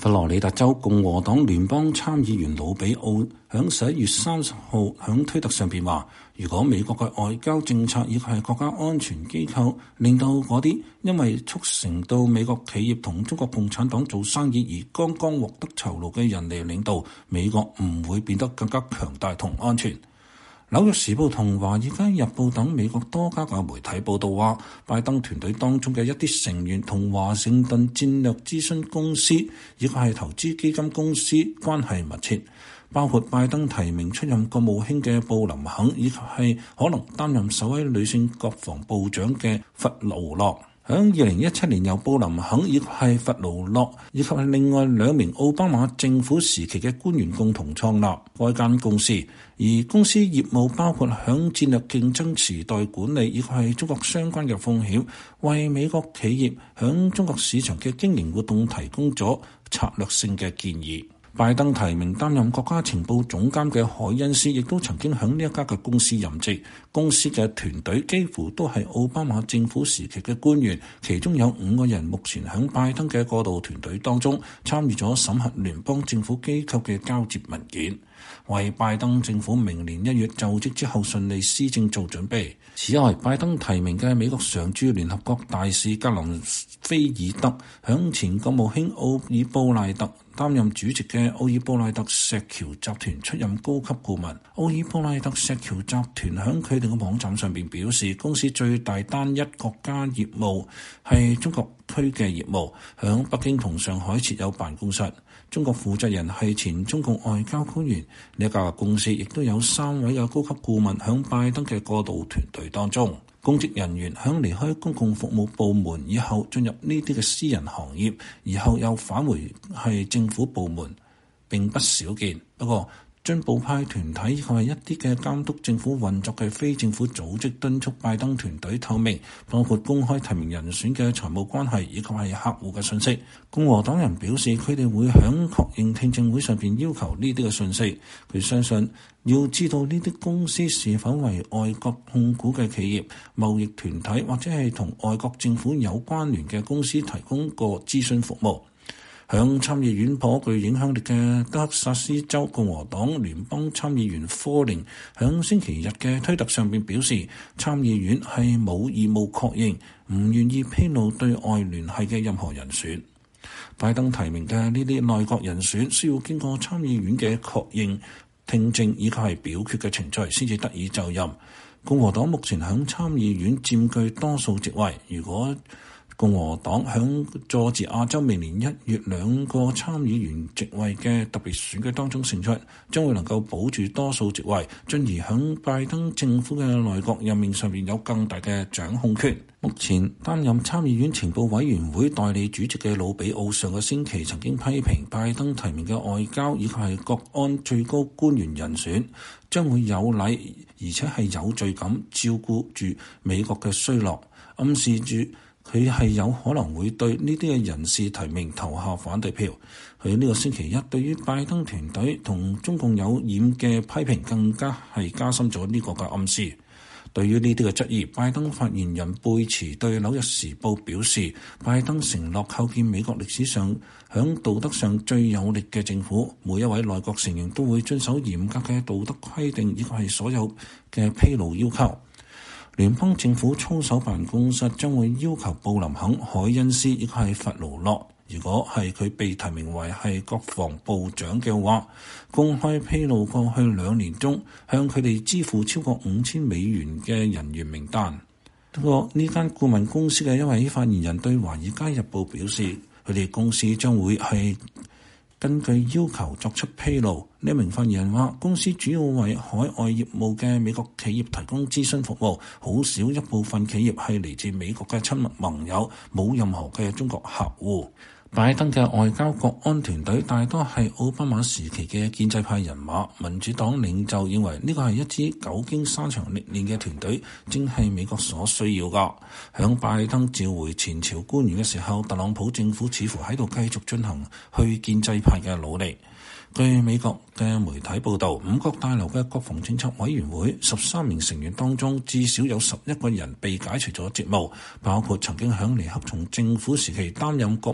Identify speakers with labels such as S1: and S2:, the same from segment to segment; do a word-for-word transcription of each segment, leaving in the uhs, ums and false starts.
S1: 佛羅里達州共和黨聯邦參議員魯比奧響十一月三十號響推特上邊話，如果美國嘅外交政策亦係國家安全機構令到嗰啲因為促成到美國企業同中國共產黨做生意而剛剛獲得酬勞嘅人嚟領導，美國唔會變得更加強大同安全。紐約時報同華爾街日報等美國多家嘅媒體報道話，拜登團隊當中嘅一啲成員同華盛頓戰略諮詢公司亦係投資基金公司關係密切，包括拜登提名出任國務卿嘅布林肯，以及係可能擔任首位女性國防部長嘅弗勞洛。喺二零一七年，由布林肯以及係弗勞洛以及係另外兩名奧巴馬政府時期嘅官員共同創立該間公司，而公司業務包括響戰略競爭時代管理以及係中國相關嘅風險，為美國企業響中國市場嘅經營活動提供咗策略性嘅建議。拜登提名擔任國家情報總監嘅海恩斯，亦都曾經喺呢一家嘅公司任職。公司嘅團隊幾乎都係奧巴馬政府時期嘅官員，其中有五個人目前喺拜登嘅過渡團隊當中參與咗審核聯邦政府機構嘅交接文件，為拜登政府明年一月就職之後順利施政做準備。此外，拜登提名嘅美國常駐聯合國大使格林菲爾德，響前國務卿奧爾布賴特擔任主席嘅奧爾布賴特石橋集團出任高級顧問。奧爾布賴特石橋集團響佢哋嘅網站上邊表示，公司最大單一國家業務係中國區嘅業務，響北京同上海設有辦公室。中國負責人係前中共外交官員。呢一家公司亦都有三位嘅高級顧問響拜登嘅過渡團隊當中。公職人員響離開公共服務部門以後進入呢啲嘅私人行業，然後又返回係政府部門並不少見。不過進步派團體以及係一啲嘅監督政府運作嘅非政府組織敦促拜登團隊透明，包括公開提名人選嘅財務關係以及係客戶嘅信息。共和黨人表示，佢哋會響確認聽證會上邊要求呢啲嘅信息。佢相信要知道呢啲公司是否為外國控股嘅企業、貿易團體或者係同外國政府有關聯嘅公司提供過諮詢服務。響參議院頗具影響力嘅德克薩斯州共和黨聯邦參議員科寧響星期日嘅推特上邊表示，參議院係冇義務確認，唔願意披露對外聯繫嘅任何人選。拜登提名嘅呢啲內閣人選需要經過參議院嘅確認、聽證以及係表決嘅程序先至得以就任。共和黨目前響參議院佔據多數席位，如果共和黨響佐治亞州明年一月兩個參議員席位嘅特別選舉當中勝出，將會能夠保住多數席位，進而響拜登政府嘅內閣任命上面有更大嘅掌控權。目前擔任參議院情報委員會代理主席嘅魯比奧上個星期曾經批評拜登提名嘅外交以及係國安最高官員人選將會有禮而且係有序咁照顧住美國嘅衰落，暗示住佢係有可能會對呢啲嘅人事提名投下反對票。佢呢個星期一對於拜登團隊同中共有染嘅批評更加係加深咗呢個嘅暗示。對於呢啲嘅質疑，拜登發言人貝茨對紐約時報表示，拜登承諾構建美國歷史上響道德上最有力嘅政府，每一位內閣成員都會遵守嚴格嘅道德規定，以及係所有嘅披露要求。聯邦政府操守辦公室將會要求布林肯、海恩斯以及係弗勞洛，如果係佢被提名為係國防部長嘅話，公開披露過去兩年中向佢哋支付超過五千美元嘅人員名單。不過呢間顧問公司嘅一位發言人對華爾街日報表示，佢哋公司將會係根據要求作出披露。呢名發言人話，公司主要為海外業務嘅美國企業提供諮詢服務，好少一部分企業係嚟自美國嘅親密盟友，冇任何嘅中國客戶。拜登嘅外交國安團隊大多係奧巴馬時期嘅建制派人馬，民主黨領袖認為呢個係一支久經沙場歷練嘅團隊，正係美國所需要㗎。響拜登召回前朝官員嘅時候，特朗普政府似乎喺度繼續進行去建制派嘅努力。據美國嘅媒體報導，五角大樓嘅國防政策委員會十三名成員當中，至少有十一個人被解除咗職務，包括曾經響尼克松政府時期擔任國務卿嘅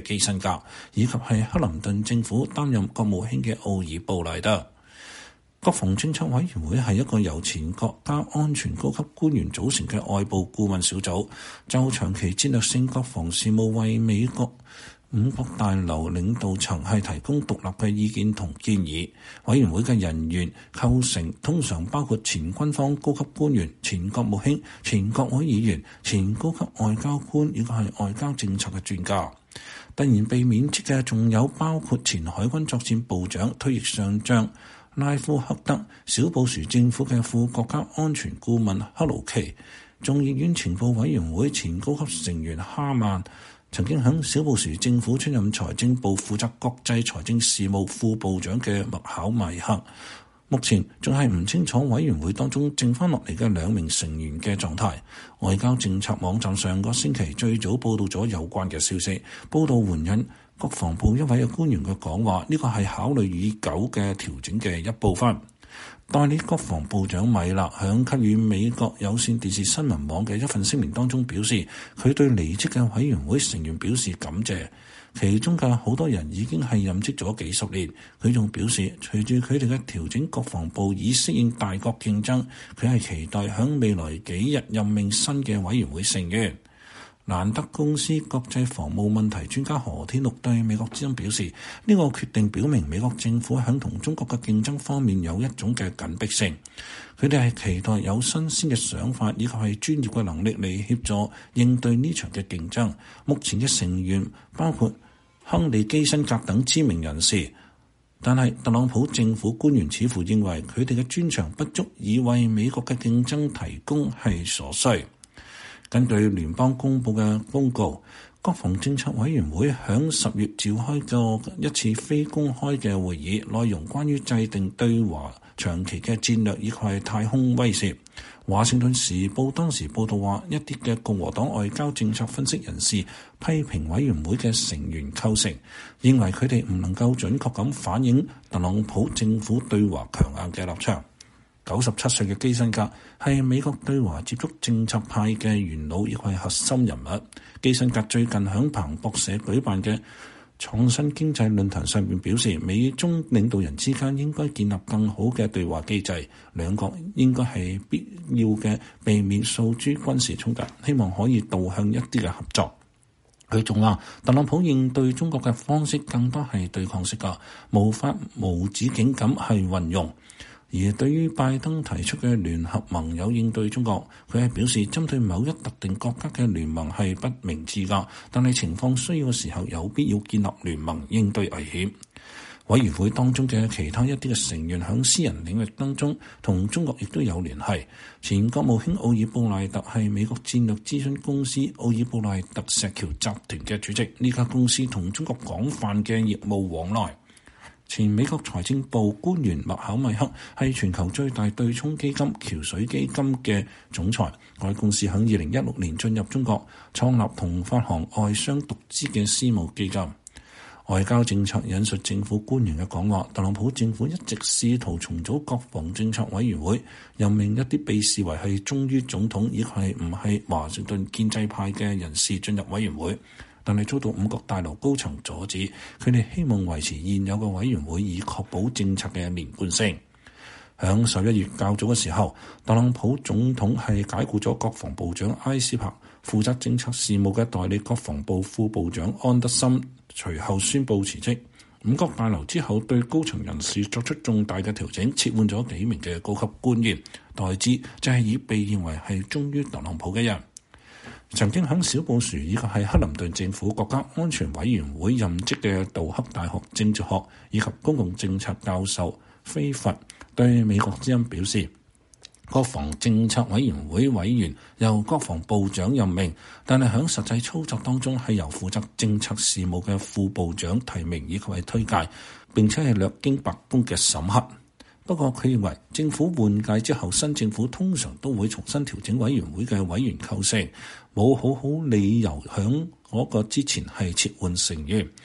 S1: 基辛格，以及係克林頓政府擔任國務卿嘅奧爾布賴特。國防政策委員會係一個由前國家安全高級官員組成嘅外部顧問小組，就長期戰略性國防事務為美國五角大樓領導層係提供獨立嘅意見同建議。委員會嘅人員構成通常包括前軍方高級官員、前國務卿、前國會議員、前高級外交官以及係外交政策嘅專家。突然被免職嘅仲有包括前海軍作戰部長、退役上將拉夫克德、小布殊政府嘅副國家安全顧問克魯奇、眾議院情報委員會前高級成員哈曼，曾經喺小布殊政府出任財政部負責國際財政事務副部長嘅麥考米克，目前仲係唔清楚委員會當中剩翻落嚟嘅兩名成員嘅狀態。外交政策網站上個星期最早報道咗有關嘅消息，報道援引國防部一位嘅官員嘅講話，呢個係考慮已久嘅調整嘅一部分。代理國防部長米勒響給予美國有線電視新聞網嘅一份聲明當中表示，佢對離職嘅委員會成員表示感謝，其中嘅好多人已經係任職咗幾十年。佢仲表示，隨住佢哋嘅調整國防部以適應大國競爭，佢係期待響未來幾日任命新嘅委員會成員。蘭德公司國際防務問題專家何天祿對美國之音表示，呢個決定表明美國政府喺同中國嘅競爭方面有一種嘅緊迫性。佢哋係期待有新鮮嘅想法以及係專業嘅能力嚟協助應對呢場嘅競爭。目前嘅成員包括亨利基辛格等知名人士，但係特朗普政府官員似乎認為佢哋嘅專長不足以為美國嘅競爭提供係所需。根據聯邦公佈嘅公告，國防政策委員會響十月召開過一次非公開嘅會議，內容關於制定對華長期嘅戰略以及係太空威懾。華盛頓時報當時報道話，一啲嘅共和黨外交政策分析人士批評委員會嘅成員構成，認為佢哋唔能夠準確咁反映特朗普政府對華強硬嘅立場。九十七歲嘅基辛格係美國對華接觸政策派嘅元老，亦係核心人物。基辛格最近喺彭博社舉辦嘅創新經濟論壇上面表示，美中領導人之間應該建立更好嘅對話機制，兩國應該係必要嘅避免訴諸軍事衝突，希望可以導向一啲嘅合作。佢仲話，特朗普應對中國嘅方式更多係對抗式嘅，無法無止境咁係運用。而對於拜登提出嘅聯合盟友應對中國，佢係表示針對某一特定國家嘅聯盟係不明智㗎，但係情況需要嘅時候有必要建立聯盟應對危險。委員會當中嘅其他一啲嘅成員喺私人領域當中同中國亦都有聯繫。前國務卿奧爾布賴特係美國戰略諮詢公司奧爾布賴特石橋集團嘅主席，呢家公司同中國廣泛嘅業務往來。前美國財政部官員麥考米克係全球最大對沖基金橋水基金嘅總裁，該公司喺二零一六年進入中國，創立同發行外商獨資嘅私募基金。外交政策引述政府官員嘅講話，特朗普政府一直試圖重組國防政策委員會，任命一啲被視為係忠於總統以及係唔係華盛頓建制派嘅人士進入委員會。但係遭到五角大樓高層阻止，佢哋希望維持現有嘅委員會以確保政策嘅連貫性。響十一月較早嘅時候，特朗普總統係解僱咗國防部長埃斯珀，負責政策事務嘅代理國防部副部長安德森隨後宣布辭職。五角大樓之後對高層人士作出重大嘅調整，撤換咗幾名嘅高級官員，代之就係以被認為係忠於特朗普嘅人。曾經喺小布殊以及係克林頓政府國家安全委員會任職嘅杜克大學政治學以及公共政策教授菲佛對美國之音表示，國防政策委員會委員由國防部長任命，但係喺實際操作當中係由負責政策事務嘅副部長提名以及係推介，並且係略經白宮嘅審核。不過佢認為政府換屆之後，新政府通常都會重新調整委員會嘅委員構成，冇好好理由響嗰個之前係撤換成員。佢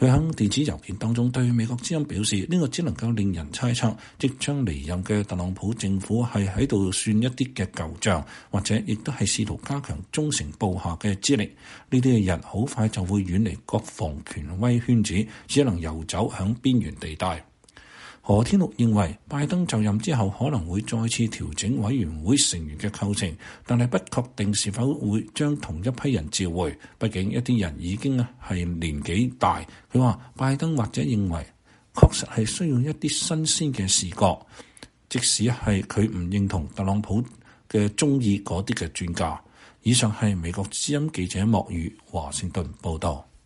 S1: 佢喺電子郵件當中對美國之音表示，呢、這個只能夠令人猜測，即將離任嘅特朗普政府係喺度算一啲嘅舊賬，或者亦都係試圖加強忠誠部下嘅資歷。呢啲嘅人好快就會遠離國防權威圈子，只能遊走響邊緣地帶。何天祿認為，拜登就任之後可能會再次調整委員會成員嘅構成，但係不確定是否會將同一批人召回。畢竟一啲人已經係年紀大。佢話拜登或者認為確實係需要一啲新鮮嘅視覺，即使係佢唔認同特朗普嘅鍾意嗰啲嘅專家。以上係美國之音記者莫宇華盛頓報道。